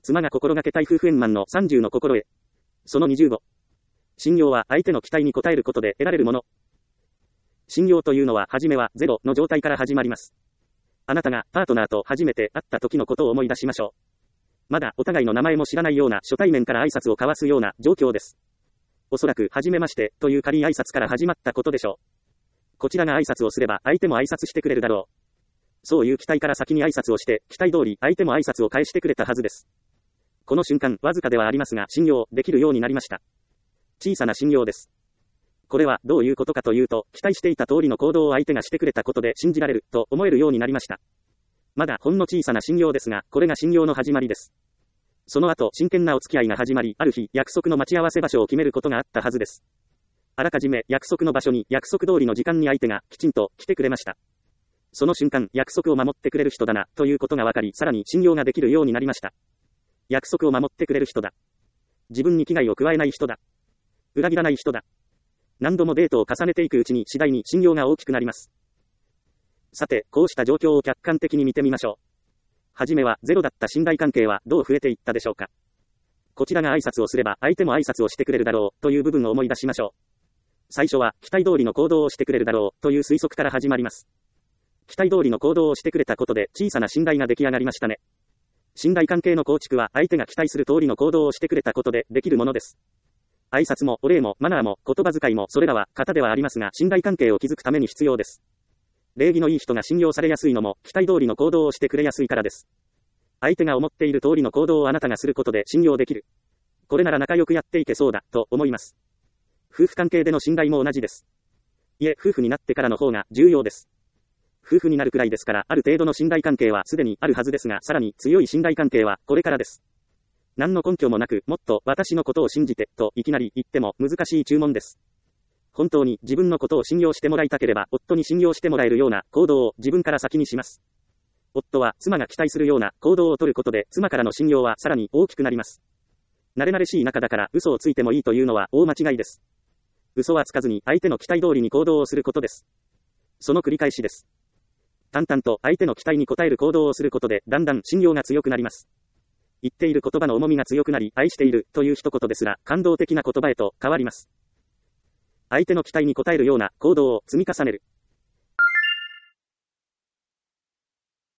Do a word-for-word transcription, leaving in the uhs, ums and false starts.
妻が心がけたい夫婦円満のさんじゅうの心得。そのにじゅうご。信用は相手の期待に応えることで得られるもの。信用というのは初めはゼロの状態から始まります。あなたがパートナーと初めて会った時のことを思い出しましょう。まだお互いの名前も知らないような初対面から挨拶を交わすような状況です。おそらく初めましてという軽い挨拶から始まったことでしょう。こちらが挨拶をすれば相手も挨拶してくれるだろう。そういう期待から先に挨拶をして、期待通り相手も挨拶を返してくれたはずです。この瞬間、わずかではありますが信用できるようになりました。小さな信用です。これはどういうことかというと、期待していた通りの行動を相手がしてくれたことで信じられると思えるようになりました。まだほんの小さな信用ですが、これが信用の始まりです。その後、真剣なお付き合いが始まり、ある日、約束の待ち合わせ場所を決めることがあったはずです。あらかじめ約束の場所に約束通りの時間に相手がきちんと来てくれました。その瞬間、約束を守ってくれる人だな、ということが分かり、さらに信用ができるようになりました。約束を守ってくれる人だ。自分に危害を加えない人だ。裏切らない人だ。何度もデートを重ねていくうちに次第に信用が大きくなります。さて、こうした状況を客観的に見てみましょう。はじめはゼロだった信頼関係はどう増えていったでしょうか。こちらが挨拶をすれば相手も挨拶をしてくれるだろうという部分を思い出しましょう。最初は期待通りの行動をしてくれるだろうという推測から始まります。期待通りの行動をしてくれたことで小さな信頼が出来上がりましたね。信頼関係の構築は相手が期待する通りの行動をしてくれたことでできるものです。挨拶もお礼もマナーも言葉遣いもそれらは型ではありますが信頼関係を築くために必要です。礼儀のいい人が信用されやすいのも期待通りの行動をしてくれやすいからです。相手が思っている通りの行動をあなたがすることで信用できる。これなら仲良くやっていけそうだと思います。夫婦関係での信頼も同じです。いえ、夫婦になってからの方が重要です。夫婦になるくらいですからある程度の信頼関係はすでにあるはずですが、さらに強い信頼関係はこれからです。何の根拠もなく、もっと私のことを信じてといきなり言っても難しい注文です。本当に自分のことを信用してもらいたければ、夫に信用してもらえるような行動を自分から先にします。夫は妻が期待するような行動をとることで、妻からの信用はさらに大きくなります。慣れ慣れしい仲だから嘘をついてもいいというのは大間違いです。嘘はつかずに相手の期待通りに行動をすることです。その繰り返しです。淡々と相手の期待に応える行動をすることで、だんだん信用が強くなります。言っている言葉の重みが強くなり、愛しているという一言ですら感動的な言葉へと変わります。相手の期待に応えるような行動を積み重ねる。